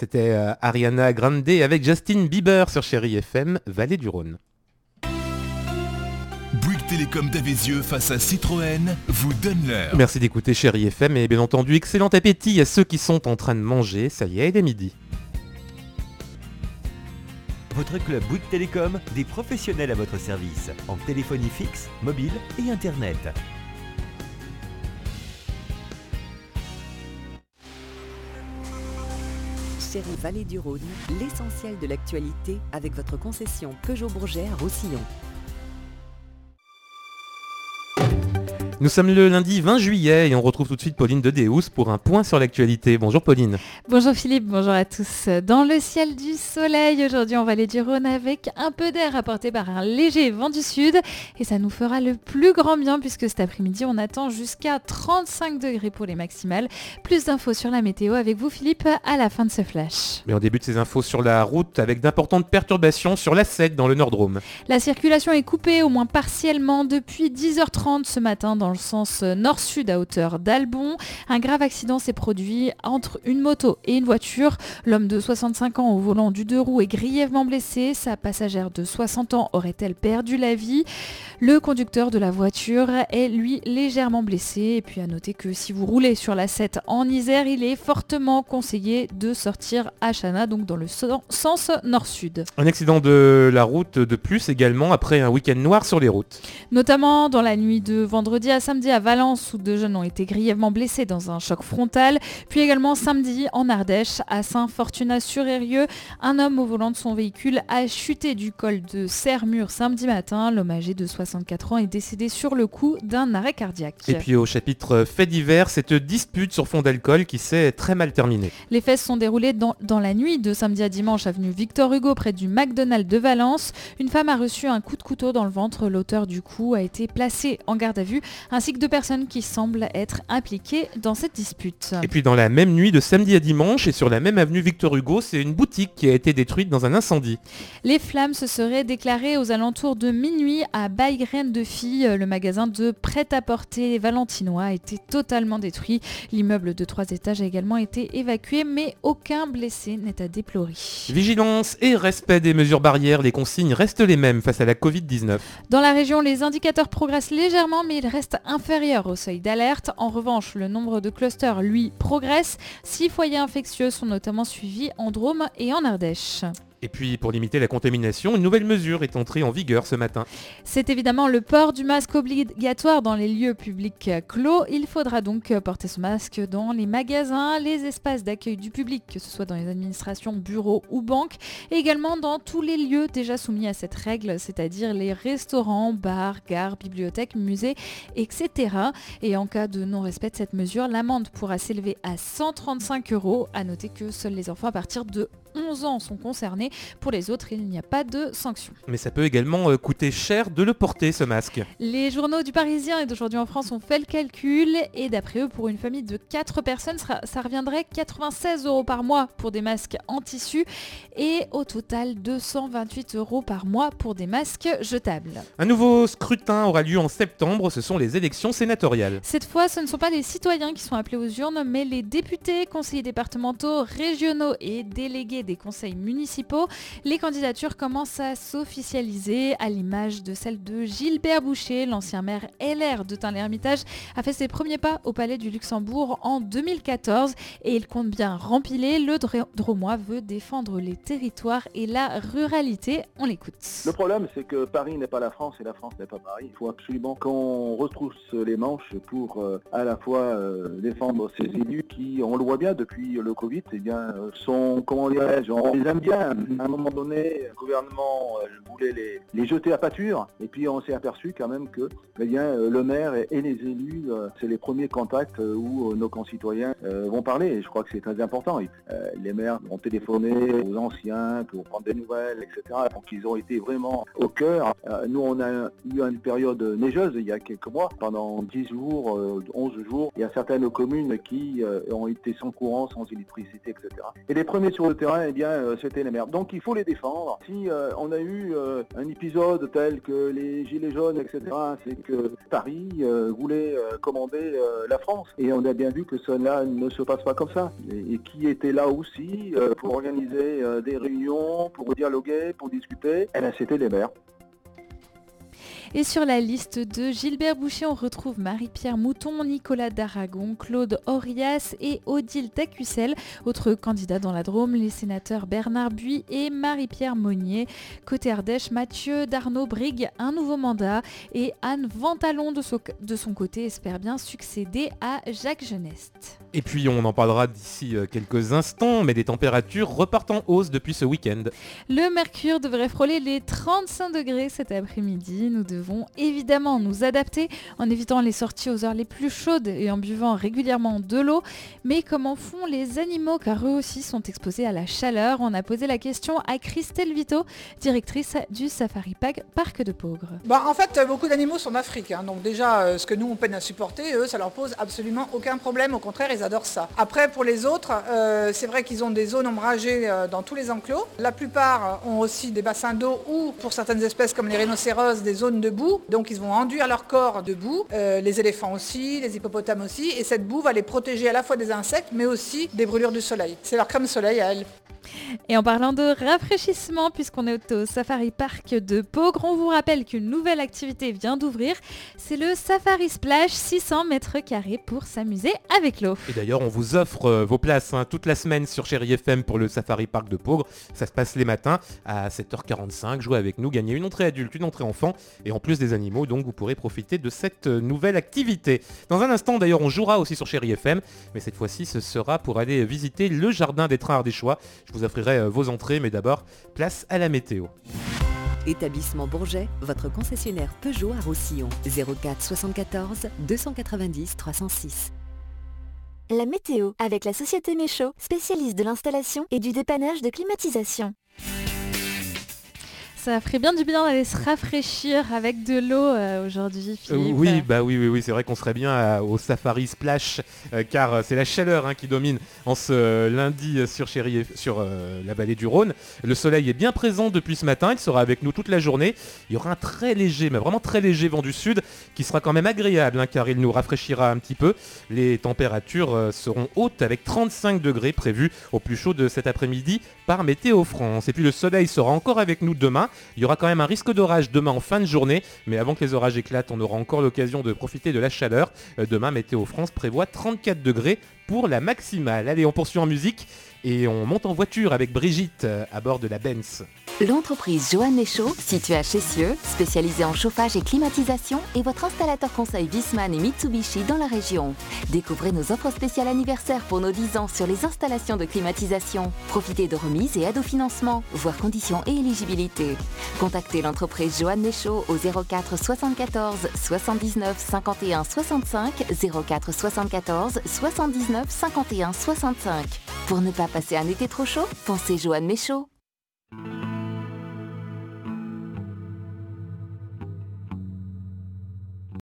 C'était Ariana Grande avec Justin Bieber sur Chérie FM, Vallée du Rhône. Bouygues Télécom d'Avézieux face à Citroën vous donne l'heure. Merci d'écouter Chérie FM et bien entendu excellent appétit à ceux qui sont en train de manger. Ça y est, il est midi. Votre club Bouygues Télécom, des professionnels à votre service, en téléphonie fixe, mobile et internet. Chérie Vallée du Rhône, l'essentiel de l'actualité avec votre concession Peugeot Bourget à Roussillon. Nous sommes le lundi 20 juillet et on retrouve tout de suite Pauline de Deus pour un point sur l'actualité. Bonjour Pauline. Bonjour Philippe, bonjour à tous. Dans le ciel du soleil, aujourd'hui en Vallée du Rhône avec un peu d'air apporté par un léger vent du sud et ça nous fera le plus grand bien puisque cet après-midi on attend jusqu'à 35 degrés pour les maximales. Plus d'infos sur la météo avec vous Philippe à la fin de ce flash. Mais on débute ces infos sur la route avec d'importantes perturbations sur l'A7 dans le Nord-Drôme. La circulation est coupée au moins partiellement depuis 10h30 ce matin dans le sens nord-sud à hauteur d'Albon. Un grave accident s'est produit entre une moto et une voiture. L'homme de 65 ans au volant du deux roues est grièvement blessé. Sa passagère de 60 ans aurait-elle perdu la vie? Le conducteur de la voiture est lui légèrement blessé. Et puis à noter que si vous roulez sur la 7 en Isère, il est fortement conseillé de sortir à Chana, donc dans le sens nord-sud. Un accident de la route de plus également après un week-end noir sur les routes. Notamment dans la nuit de vendredi à samedi à Valence où deux jeunes ont été grièvement blessés dans un choc frontal. Puis également samedi en Ardèche à Saint-Fortunat-sur-Eyrieux. Un homme au volant de son véhicule a chuté du col de Sermure samedi matin. L'homme âgé de 64 ans est décédé sur le coup d'un arrêt cardiaque. Et puis au chapitre fait divers, cette dispute sur fond d'alcool qui s'est très mal terminée. Les faits se sont déroulés dans la nuit de samedi à dimanche avenue Victor Hugo près du McDonald's de Valence. Une femme a reçu un coup de couteau dans le ventre. L'auteur du coup a été placé en garde à vue ainsi que deux personnes qui semblent être impliquées dans cette dispute. Et puis dans la même nuit de samedi à dimanche et sur la même avenue Victor Hugo, c'est une boutique qui a été détruite dans un incendie. Les flammes se seraient déclarées aux alentours de minuit à Baille-Graines de Filles. Le magasin de prêt-à-porter valentinois a été totalement détruit. L'immeuble de 3 étages a également été évacué, mais aucun blessé n'est à déplorer. Vigilance et respect des mesures barrières, les consignes restent les mêmes face à la Covid-19. Dans la région, les indicateurs progressent légèrement, mais ils restent inférieurs au seuil d'alerte. En revanche, le nombre de clusters, lui, progresse. 6 foyers infectieux sont notamment suivis en Drôme et en Ardèche. Et puis pour limiter la contamination, une nouvelle mesure est entrée en vigueur ce matin. C'est évidemment le port du masque obligatoire dans les lieux publics clos. Il faudra donc porter ce masque dans les magasins, les espaces d'accueil du public, que ce soit dans les administrations, bureaux ou banques, et également dans tous les lieux déjà soumis à cette règle, c'est-à-dire les restaurants, bars, gares, bibliothèques, musées, etc. Et en cas de non-respect de cette mesure, l'amende pourra s'élever à 135 €. À noter que seuls les enfants à partir de 11 ans sont concernés. Pour les autres, il n'y a pas de sanction. Mais ça peut également coûter cher de le porter, ce masque. Les journaux du Parisien et d'Aujourd'hui en France ont fait le calcul et d'après eux, pour une famille de 4 personnes, ça reviendrait 96 € par mois pour des masques en tissu et au total 228 € par mois pour des masques jetables. Un nouveau scrutin aura lieu en septembre, ce sont les élections sénatoriales. Cette fois, ce ne sont pas les citoyens qui sont appelés aux urnes, mais les députés, conseillers départementaux, régionaux et délégués des conseils municipaux. Les candidatures commencent à s'officialiser à l'image de celle de Gilbert Boucher, l'ancien maire LR de Tain-l'Hermitage, a fait ses premiers pas au Palais du Luxembourg en 2014 et il compte bien rempiler. Le Drômois veut défendre les territoires et la ruralité. On l'écoute. Le problème, c'est que Paris n'est pas la France et la France n'est pas Paris. Il faut absolument qu'on retrousse les manches pour à la fois défendre ces élus qui, on le voit bien depuis le Covid, sont, comment dirais-je, on les aime bien. À un moment donné, le gouvernement voulait les jeter à pâture et puis on s'est aperçu quand même que le maire et les élus, c'est les premiers contacts où nos concitoyens vont parler. Et je crois que c'est très important. Les maires vont téléphoner aux anciens pour prendre des nouvelles, etc. Donc ils ont été vraiment au cœur. Nous, on a eu une période neigeuse il y a quelques mois. Pendant 10 jours, 11 jours, il y a certaines communes qui ont été sans courant, sans électricité, etc. Et les premiers sur le terrain, c'était les maires. Donc Donc il faut les défendre. Si on a eu un épisode tel que les Gilets jaunes, etc., c'est que Paris voulait commander la France. Et on a bien vu que cela ne se passe pas comme ça. Et qui était là aussi pour organiser des réunions, pour dialoguer, pour discuter, eh bien, c'était les maires. Et sur la liste de Gilbert Boucher, on retrouve Marie-Pierre Mouton, Nicolas Daragon, Claude Orias et Odile Tacussel. Autres candidats dans la Drôme, les sénateurs Bernard Buis et Marie-Pierre Monnier. Côté Ardèche, Mathieu Darnaud brigue un nouveau mandat et Anne Ventalon de son côté espère bien succéder à Jacques Genest. Et puis on en parlera d'ici quelques instants, mais des températures repartent en hausse depuis ce week-end. Le mercure devrait frôler les 35 degrés cet après-midi. Nous devons évidemment nous adapter en évitant les sorties aux heures les plus chaudes et en buvant régulièrement de l'eau. Mais comment font les animaux, car eux aussi sont exposés à la chaleur? On a posé la question à Christelle Vito, directrice du Safari Parc de Peaugres. En fait, beaucoup d'animaux sont d'Afrique. Donc déjà, ce que nous on peine à supporter, eux, ça leur pose absolument aucun problème. Au contraire, ils adorent ça. Après, pour les autres, c'est vrai qu'ils ont des zones ombragées dans tous les enclos. La plupart ont aussi des bassins d'eau ou, pour certaines espèces comme les rhinocéros, des zones de boue. Donc ils vont enduire leur corps de boue. Les éléphants aussi, les hippopotames aussi. Et cette boue va les protéger à la fois des insectes, mais aussi des brûlures du soleil. C'est leur crème soleil à elles. Et en parlant de rafraîchissement, puisqu'on est au Safari Park de Peaugres, on vous rappelle qu'une nouvelle activité vient d'ouvrir. C'est le Safari Splash, 600 mètres carrés pour s'amuser avec l'eau. Et d'ailleurs, on vous offre vos places toute la semaine sur Chéri FM pour le Safari Park de Peaugres. Ça se passe les matins à 7h45. Jouez avec nous, gagnez une entrée adulte, une entrée enfant et en plus des animaux. Donc vous pourrez profiter de cette nouvelle activité. Dans un instant, d'ailleurs, on jouera aussi sur Chéri FM. Mais cette fois-ci, ce sera pour aller visiter le jardin des trains ardéchois. Je vous offrirai vos entrées, mais d'abord, place à la météo. Établissement Bourget, votre concessionnaire Peugeot à Roussillon. 04 74 290 306. La météo avec la société Méchaud, spécialiste de l'installation et du dépannage de climatisation. Ça ferait bien du bien d'aller se rafraîchir avec de l'eau aujourd'hui, Philippe. Oui, c'est vrai qu'on serait bien au Safari Splash, car c'est la chaleur qui domine en ce lundi sur la vallée du Rhône. Le soleil est bien présent depuis ce matin, il sera avec nous toute la journée. Il y aura un très léger, mais vraiment très léger vent du sud, qui sera quand même agréable, car il nous rafraîchira un petit peu. Les températures seront hautes avec 35 degrés prévus au plus chaud de cet après-midi par Météo France. Et puis le soleil sera encore avec nous demain. Il y aura quand même un risque d'orage demain en fin de journée, mais avant que les orages éclatent, on aura encore l'occasion de profiter de la chaleur. Demain, Météo France prévoit 34 degrés pour la maximale. Allez, on poursuit en musique et on monte en voiture avec Brigitte à bord de la Benz. L'entreprise Johan Méchaud, située à Chessieux, spécialisée en chauffage et climatisation, est votre installateur conseil Viessmann et Mitsubishi dans la région. Découvrez nos offres spéciales anniversaires pour nos 10 ans sur les installations de climatisation. Profitez de remises et aides au financement, voire conditions et éligibilité. Contactez l'entreprise Johan Méchaud au 04 74 79 51 65 04 74 79 51 65. Pour ne pas passer un été trop chaud, pensez Johan Méchaud.